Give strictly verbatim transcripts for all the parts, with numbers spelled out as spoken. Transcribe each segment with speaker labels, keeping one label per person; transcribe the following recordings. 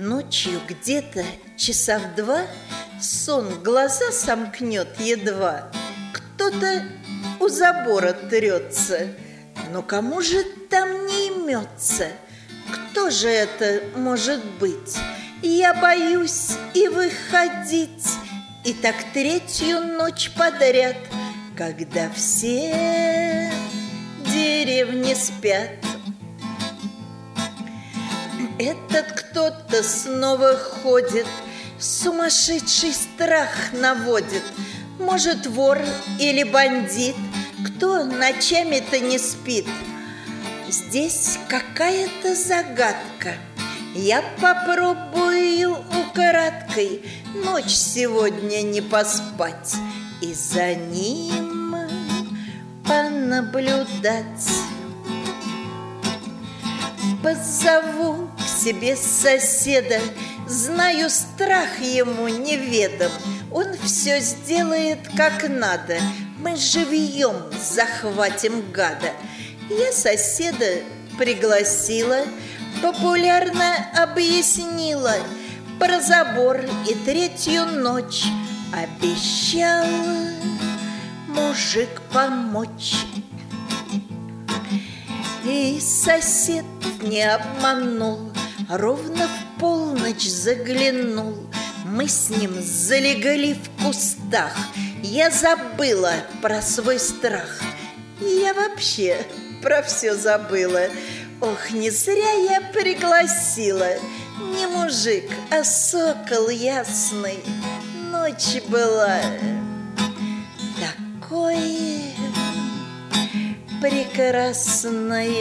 Speaker 1: Ночью где-то часа в два сон глаза сомкнет едва. Кто-то у забора трется, но кому же там не имется? Кто же это может быть? Я боюсь и выходить, и так третью ночь подряд, когда все деревни спят. Этот кто-то снова ходит, сумасшедший страх наводит. Может, вор или бандит, кто ночами-то не спит. Здесь какая-то загадка. Я попробую украдкой ночь сегодня не поспать и за ним понаблюдать. Позову к себе соседа, знаю, страх ему неведом. Он все сделает как надо, мы живьем захватим гада. Я соседа пригласила, популярно объяснила про забор и третью ночь. Обещал мужик помочь. И сосед не обманул, ровно в полночь заглянул. Мы с ним залегли в кустах. Я забыла про свой страх. Я вообще про все забыла. Ох, не зря я пригласила. Не мужик, а сокол ясный. Ночь была такой прекрасной.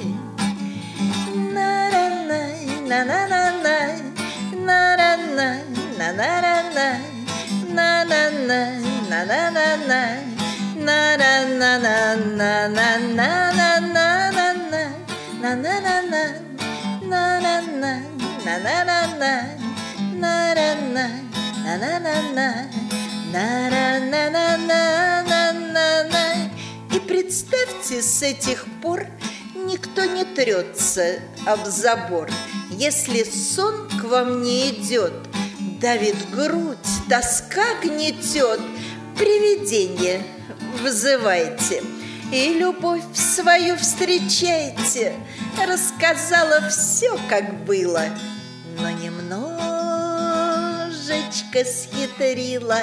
Speaker 1: На-на-на, на-на-на-на, на-на-на, на-на-на-на, на-на-на, на-на-на-на, на-на-на-на, на-на-на-на, на-на-на-на, на-на-на, на-на-на-на, на-на-на, на-на-на-на, на-на-на-на-на-на-на. И представьте, с этих пор никто не трется об забор. Если сон к вам не идет, давит грудь, тоска гнетет, привидение вызывайте и любовь свою встречайте. Рассказала все, как было, но немножечко схитрила.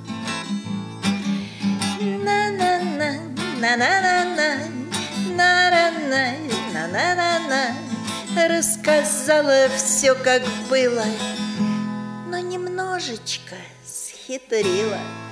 Speaker 1: На-на-на, на-на-на-на, на-на-на, на-на-на-на. Рассказала все, как было, но немножечко схитрила.